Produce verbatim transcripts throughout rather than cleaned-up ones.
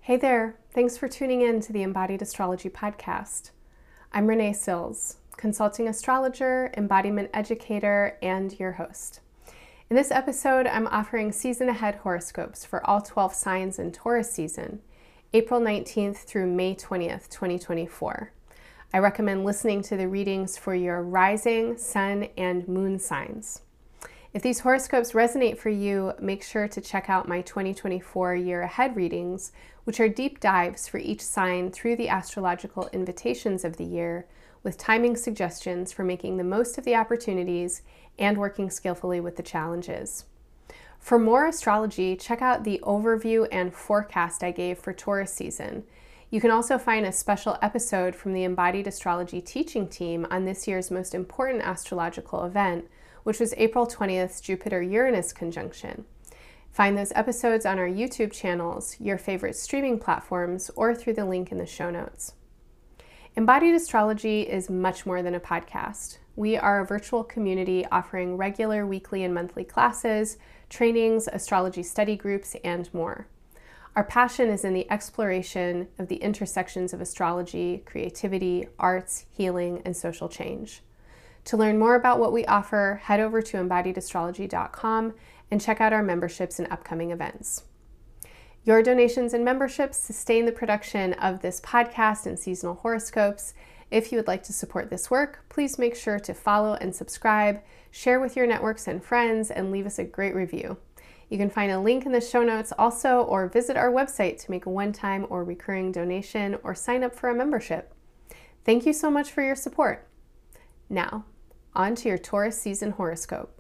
Hey there, thanks for tuning in to the Embodied Astrology Podcast. I'm Renee Sills, consulting astrologer, embodiment educator, and your host. In this episode, I'm offering season ahead horoscopes for all twelve signs in Taurus season, April nineteenth through May twentieth, twenty twenty-four. I recommend listening to the readings for your rising, sun, and moon signs. If these horoscopes resonate for you, make sure to check out my twenty twenty-four year ahead readings, which are deep dives for each sign through the astrological invitations of the year, with timing suggestions for making the most of the opportunities and working skillfully with the challenges. For more astrology, check out the overview and forecast I gave for Taurus season. You can also find a special episode from the Embodied Astrology teaching team on this year's most important astrological event, which was April twentieth's Jupiter-Uranus conjunction. Find those episodes on our YouTube channels, your favorite streaming platforms, or through the link in the show notes. Embodied Astrology is much more than a podcast. We are a virtual community offering regular weekly and monthly classes, trainings, astrology study groups, and more. Our passion is in the exploration of the intersections of astrology, creativity, arts, healing, and social change. To learn more about what we offer, head over to embodied astrology dot com and check out our memberships and upcoming events. Your donations and memberships sustain the production of this podcast and seasonal horoscopes. If you would like to support this work, please make sure to follow and subscribe, share with your networks and friends, and leave us a great review. You can find a link in the show notes also, or visit our website to make a one-time or recurring donation or sign up for a membership. Thank you so much for your support. Now, on to your Taurus season horoscope.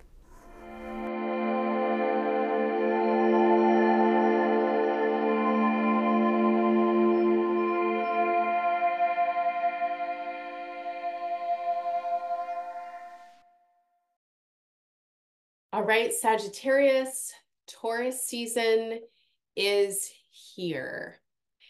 All right, Sagittarius, Taurus season is here.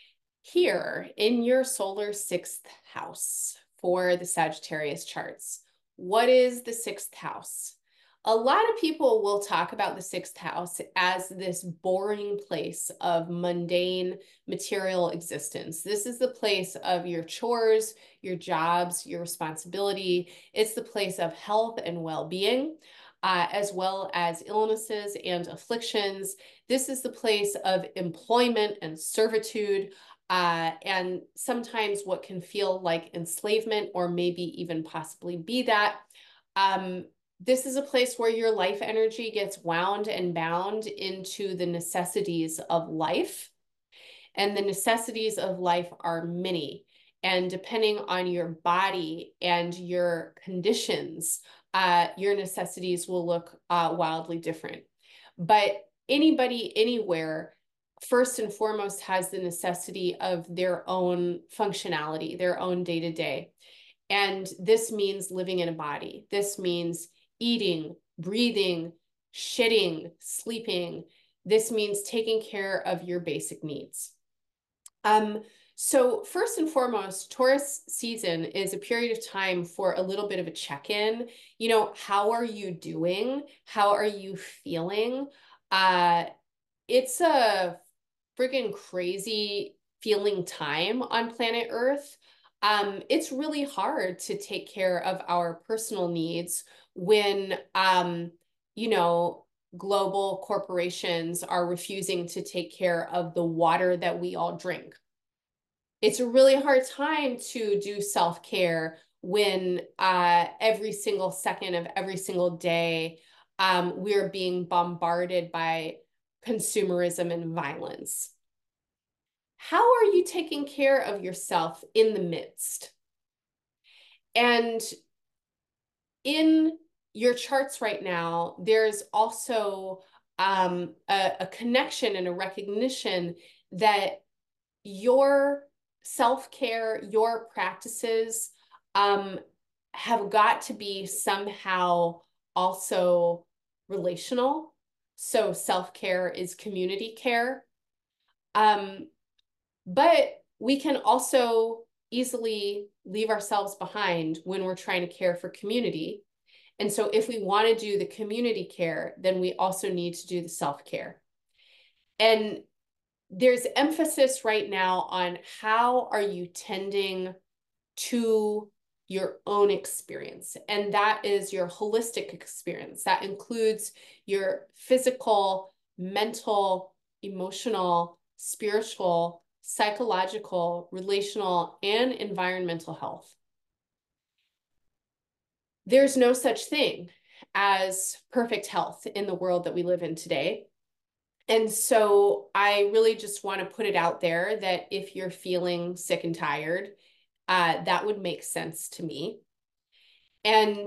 Here in your solar sixth house for the Sagittarius charts. What is the sixth house? A lot of people will talk about the sixth house as this boring place of mundane material existence. This is the place of your chores, your jobs, your responsibility. It's the place of health and well-being, uh, as well as illnesses and afflictions. This is the place of employment and servitude, Uh, and sometimes what can feel like enslavement, or maybe even possibly be that. Um, this is a place where your life energy gets wound and bound into the necessities of life. And the necessities of life are many. And depending on your body and your conditions, uh, your necessities will look uh, wildly different. But anybody, anywhere, first and foremost has the necessity of their own functionality, their own day-to-day. And this means living in a body. This means eating, breathing, shitting, sleeping. This means taking care of your basic needs. Um, so first and foremost, Taurus season is a period of time for a little bit of a check-in. You know, how are you doing? How are you feeling? Uh, it's a friggin' crazy feeling time on planet Earth. Um, it's really hard to take care of our personal needs when, um, you know, global corporations are refusing to take care of the water that we all drink. It's a really hard time to do self-care when uh, every single second of every single day, um, we're being bombarded by consumerism and violence. How are you taking care of yourself in the midst? And in your charts right now, there's also um, a, a connection and a recognition that your self-care, your practices um, have got to be somehow also relational. So self-care is community care. Um, but we can also easily leave ourselves behind when we're trying to care for community. And so if we want to do the community care, then we also need to do the self-care. And there's emphasis right now on how are you tending to your own experience. And that is your holistic experience. That includes your physical, mental, emotional, spiritual, psychological, relational, and environmental health. There's no such thing as perfect health in the world that we live in today. And so I really just want to put it out there that if you're feeling sick and tired, uh, that would make sense to me. And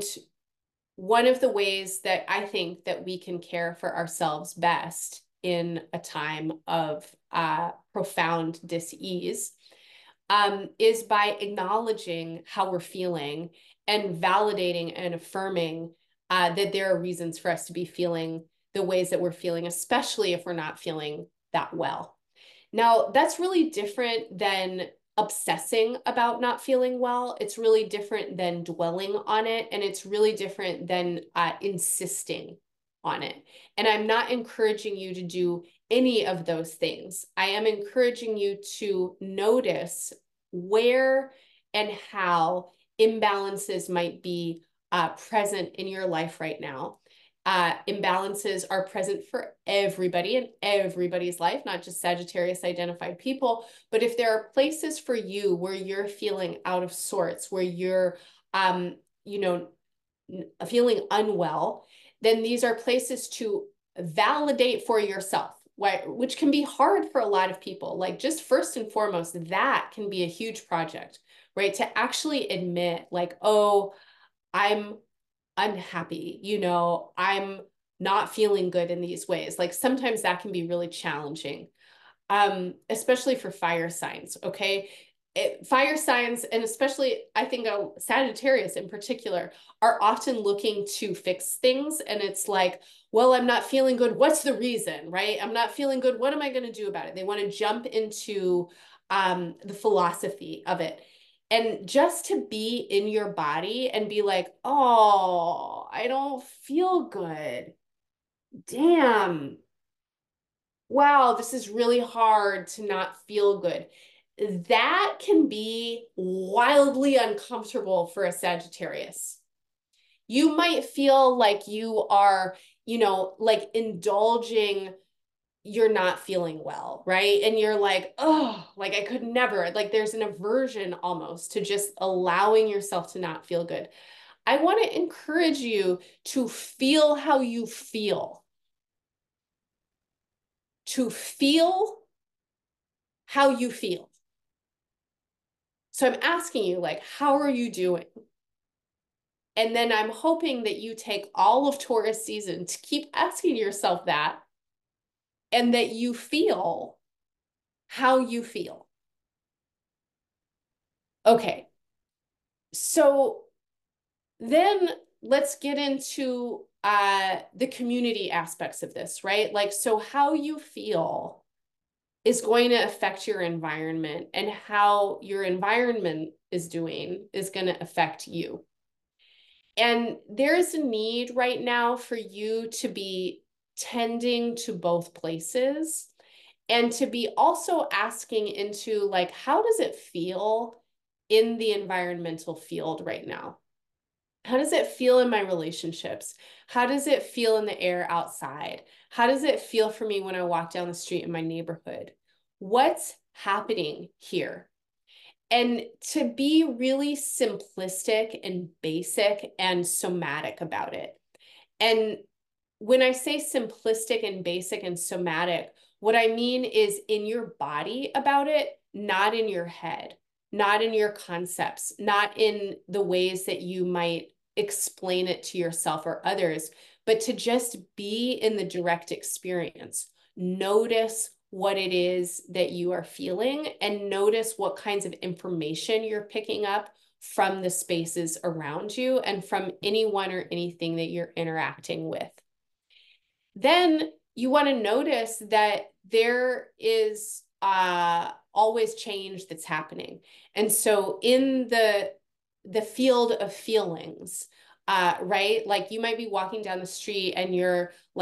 one of the ways that I think that we can care for ourselves best in a time of uh, profound dis-ease um, is by acknowledging how we're feeling and validating and affirming uh, that there are reasons for us to be feeling the ways that we're feeling, especially if we're not feeling that well. Now, that's really different than obsessing about not feeling well. It's really different than dwelling on it. And it's really different than uh, insisting on it. And I'm not encouraging you to do any of those things. I am encouraging you to notice where and how imbalances might be uh, present in your life right now. Uh, imbalances are present for everybody in everybody's life, not just Sagittarius identified people. But if there are places for you where you're feeling out of sorts, where you're, um, you know, feeling unwell, then these are places to validate for yourself, which can be hard for a lot of people. Like, just first and foremost, that can be a huge project, right? To actually admit, like, oh, I'm unhappy, you know, I'm not feeling good in these ways. Like, sometimes that can be really challenging, um, especially for fire signs, okay? It, fire signs, and especially I think uh, Sagittarius in particular, are often looking to fix things. And it's like, well, I'm not feeling good. What's the reason, right? I'm not feeling good. What am I going to do about it? They want to jump into um, the philosophy of it. And just to be in your body and be like, oh, I don't feel good. Damn. Wow, this is really hard to not feel good. That can be wildly uncomfortable for a Sagittarius. You might feel like you are, you know, like indulging you're not feeling well, right? And you're like, oh, like I could never, like there's an aversion almost to just allowing yourself to not feel good. I want to encourage you to feel how you feel, to feel how you feel. So I'm asking you, like, how are you doing? And then I'm hoping that you take all of Taurus season to keep asking yourself that, and that you feel how you feel. Okay. So then let's get into uh, the community aspects of this, right? Like, so how you feel is going to affect your environment, and how your environment is doing is going to affect you. And there's a need right now for you to be tending to both places, and to be also asking into, like, how does it feel in the environmental field right now? How does it feel in my relationships? How does it feel in the air outside? How does it feel for me when I walk down the street in my neighborhood? What's happening here? And to be really simplistic and basic and somatic about it. And when I say simplistic and basic and somatic, what I mean is in your body about it, not in your head, not in your concepts, not in the ways that you might explain it to yourself or others, but to just be in the direct experience. Notice what it is that you are feeling, and notice what kinds of information you're picking up from the spaces around you and from anyone or anything that you're interacting with. Then you want to notice that there is uh, always change that's happening. And so in the, the field of feelings, uh, right? Like, you might be walking down the street and you're like,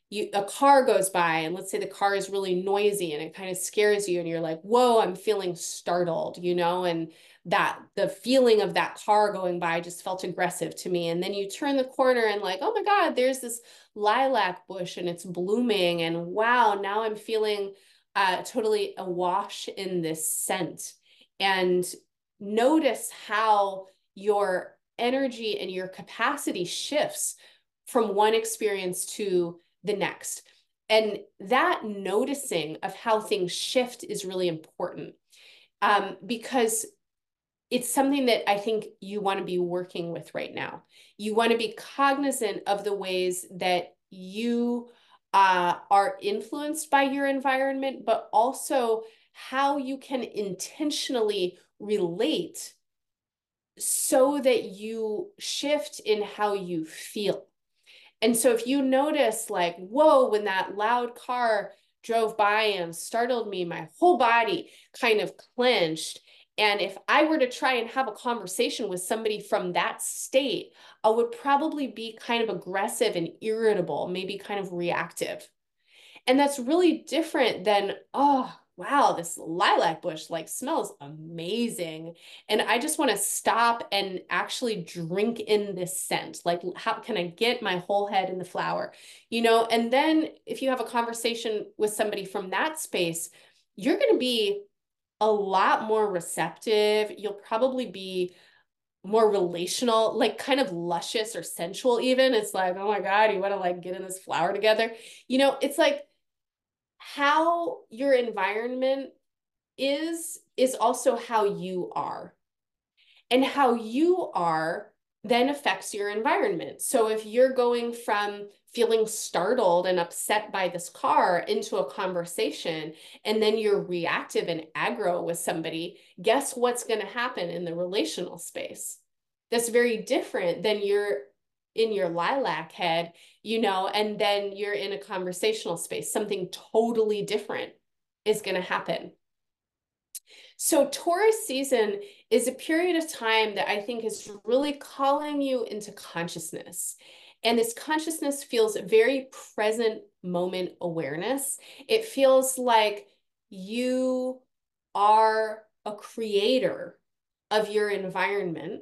you, a car goes by, and let's say the car is really noisy and it kind of scares you and you're like, whoa, I'm feeling startled, you know, and that the feeling of that car going by just felt aggressive to me. And then you turn the corner and like, oh my God, there's this lilac bush and it's blooming. And wow, now I'm feeling uh, totally awash in this scent. And notice how your energy and your capacity shifts from one experience to the next. And that noticing of how things shift is really important, um, because it's something that I think you want to be working with right now. You want to be cognizant of the ways that you uh, are influenced by your environment, but also how you can intentionally relate so that you shift in how you feel. And so if you notice like, whoa, when that loud car drove by and startled me, my whole body kind of clenched. And if I were to try and have a conversation with somebody from that state, I would probably be kind of aggressive and irritable, maybe kind of reactive. And that's really different than, oh, wow, this lilac bush like smells amazing. And I just want to stop and actually drink in this scent. Like, how can I get my whole head in the flower? You know, and then if you have a conversation with somebody from that space, you're going to be a lot more receptive. You'll probably be more relational, like kind of luscious or sensual even. It's like, oh my God, you want to like get in this flower together? You know, it's like, how your environment is, is also how you are. And how you are then affects your environment. So if you're going from feeling startled and upset by this car into a conversation, and then you're reactive and aggro with somebody, guess what's going to happen in the relational space? That's very different than you're in your lilac head, you know, and then you're in a conversational space. Something totally different is going to happen. So Taurus season is a period of time that I think is really calling you into consciousness. And this consciousness feels very present moment awareness. It feels like you are a creator of your environment,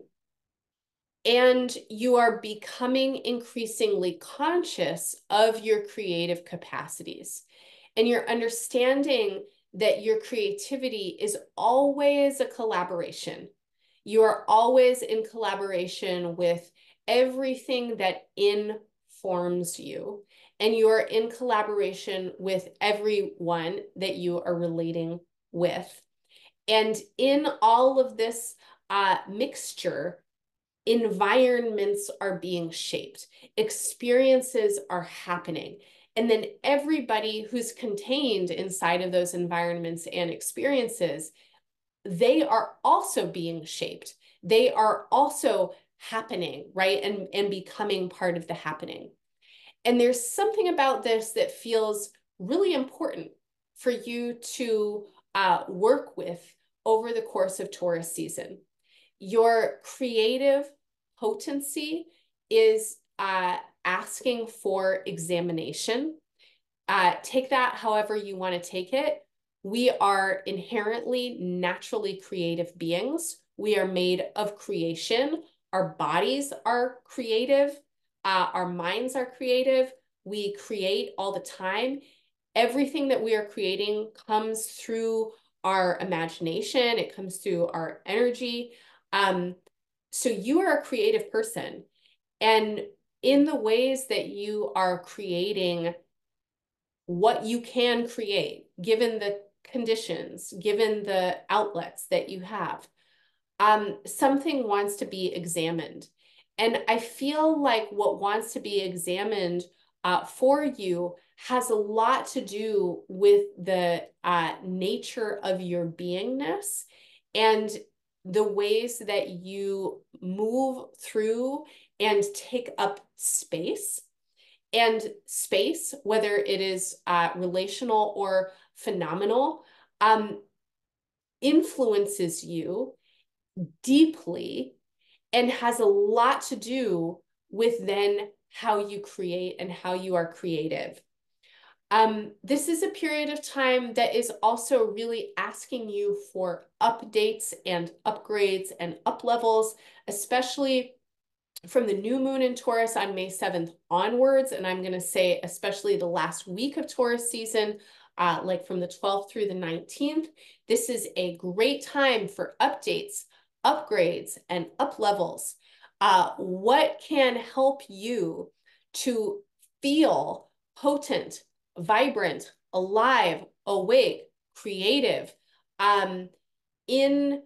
and you are becoming increasingly conscious of your creative capacities. And you're understanding that your creativity is always a collaboration. You are always in collaboration with everything that informs you. And you are in collaboration with everyone that you are relating with. And in all of this uh, mixture, environments are being shaped, experiences are happening. And then everybody who's contained inside of those environments and experiences, they are also being shaped. They are also happening, right? And, and becoming part of the happening. And there's something about this that feels really important for you to uh, work with over the course of Taurus season. Your creative potency is uh, asking for examination. Uh, take that however you want to take it. We are inherently naturally creative beings. We are made of creation. Our bodies are creative. Uh, our minds are creative. We create all the time. Everything that we are creating comes through our imagination. It comes through our energy. Um, so you are a creative person. And in the ways that you are creating what you can create, given the conditions, given the outlets that you have, um, something wants to be examined. And I feel like what wants to be examined uh, for you has a lot to do with the uh, nature of your beingness and the ways that you move through and take up space. And space, whether it is uh, relational or phenomenal, um, influences you deeply and has a lot to do with then how you create and how you are creative. Um, this is a period of time that is also really asking you for updates and upgrades and up levels, especially from the new moon in Taurus on May seventh onwards. And I'm going to say especially the last week of Taurus season, uh, like from the twelfth through the nineteenth. This is a great time for updates, upgrades, and up levels. Uh, what can help you to feel potent, vibrant, alive, awake, creative, um, in,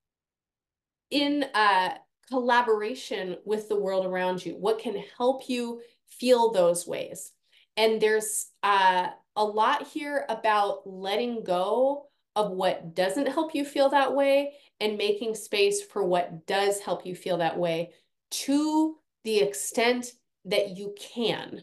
in uh, collaboration with the world around you? What can help you feel those ways? And there's uh, a lot here about letting go of what doesn't help you feel that way and making space for what does help you feel that way to the extent that you can,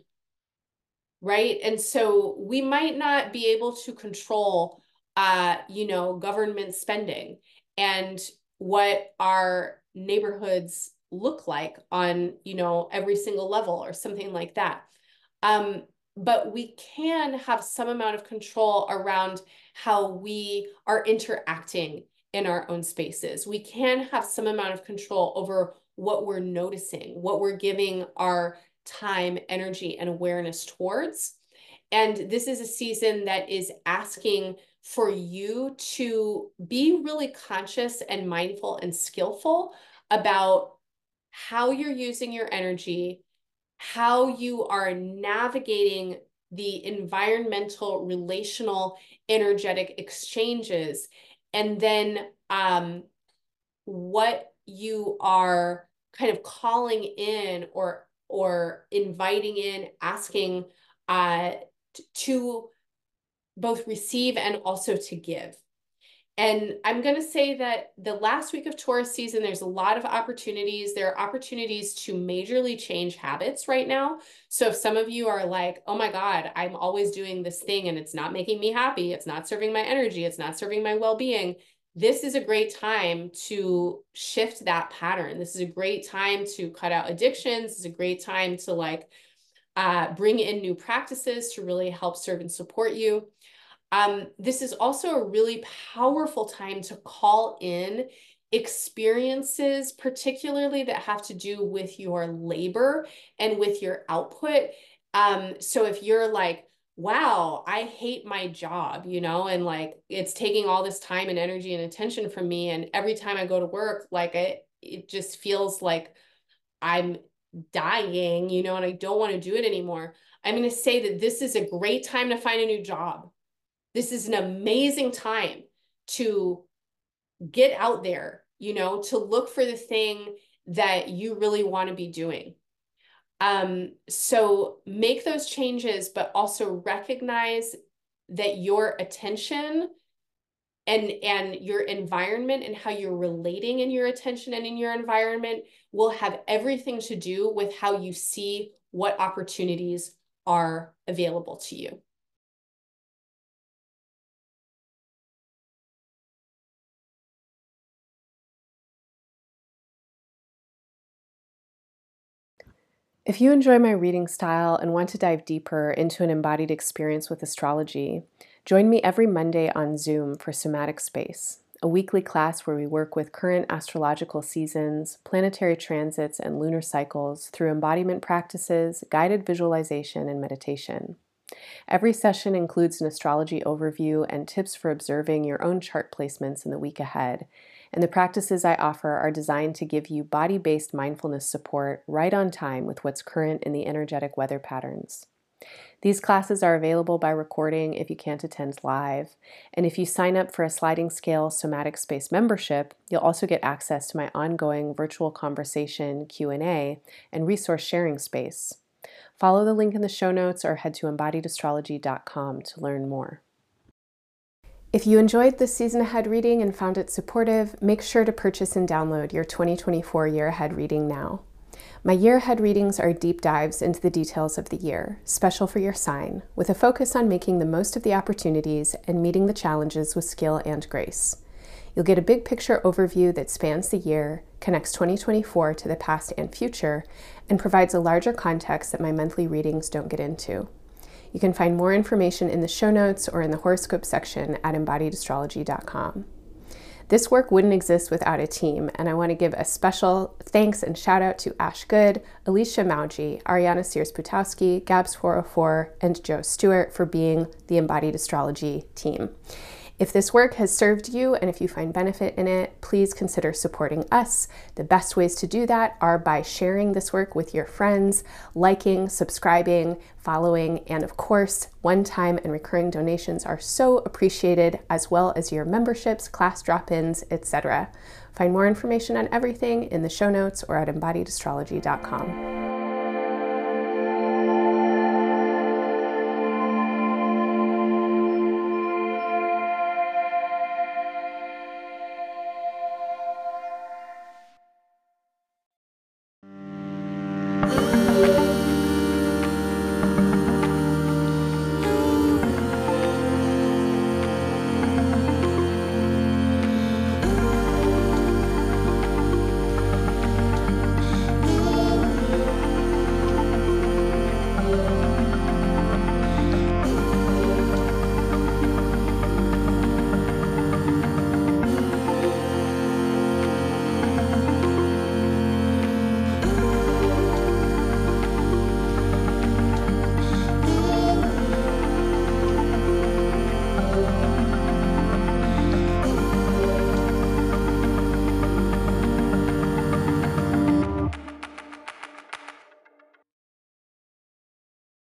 right? And so we might not be able to control, uh, you know, government spending and what our neighborhoods look like on, you know, every single level or something like that. Um, but we can have some amount of control around how we are interacting in our own spaces. We can have some amount of control over what we're noticing, what we're giving our time, energy, and awareness towards. And this is a season that is asking for you to be really conscious and mindful and skillful about how you're using your energy, how you are navigating the environmental, relational, energetic exchanges, and then um, what you are kind of calling in or or inviting in, asking uh, to both receive and also to give. And I'm going to say that the last week of Taurus season, there's a lot of opportunities. There are opportunities to majorly change habits right now. So if some of you are like, oh my God, I'm always doing this thing and it's not making me happy, it's not serving my energy, it's not serving my well-being, this is a great time to shift that pattern. This is a great time to cut out addictions. It's a great time to like uh, bring in new practices to really help serve and support you. Um, this is also a really powerful time to call in experiences, particularly that have to do with your labor and with your output. Um, so if you're like, wow, I hate my job, you know, and like it's taking all this time and energy and attention from me. And every time I go to work, like it, it just feels like I'm dying, you know, and I don't want to do it anymore. I'm going to say that this is a great time to find a new job. This is an amazing time to get out there, you know, to look for the thing that you really want to be doing. Um, so make those changes, but also recognize that your attention and, and your environment and how you're relating in your attention and in your environment will have everything to do with how you see what opportunities are available to you. If you enjoy my reading style and want to dive deeper into an embodied experience with astrology, join me every Monday on Zoom for Somatic Space, a weekly class where we work with current astrological seasons, planetary transits, and lunar cycles through embodiment practices, guided visualization, and meditation. Every session includes an astrology overview and tips for observing your own chart placements in the week ahead. And the practices I offer are designed to give you body-based mindfulness support right on time with what's current in the energetic weather patterns. These classes are available by recording if you can't attend live. And if you sign up for a sliding scale Somatic Space membership, you'll also get access to my ongoing virtual conversation, Q and A, and resource sharing space. Follow the link in the show notes or head to embodied astrology dot com to learn more. If you enjoyed this season ahead reading and found it supportive, make sure to purchase and download your twenty twenty-four year ahead reading now. My year ahead readings are deep dives into the details of the year, special for your sign, with a focus on making the most of the opportunities and meeting the challenges with skill and grace. You'll get a big picture overview that spans the year, connects twenty twenty-four to the past and future, and provides a larger context that my monthly readings don't get into. You can find more information in the show notes or in the horoscope section at embodied astrology dot com. This work wouldn't exist without a team, and I want to give a special thanks and shout out to Ash Good, Alicia Mauji, Ariana Sears-Putowski, Gabs four oh four, and Joe Stewart for being the Embodied Astrology team. If this work has served you and if you find benefit in it, please consider supporting us. The best ways to do that are by sharing this work with your friends, liking, subscribing, following, and of course, one-time and recurring donations are so appreciated, as well as your memberships, class drop-ins, et cetera. Find more information on everything in the show notes or at embodied astrology dot com.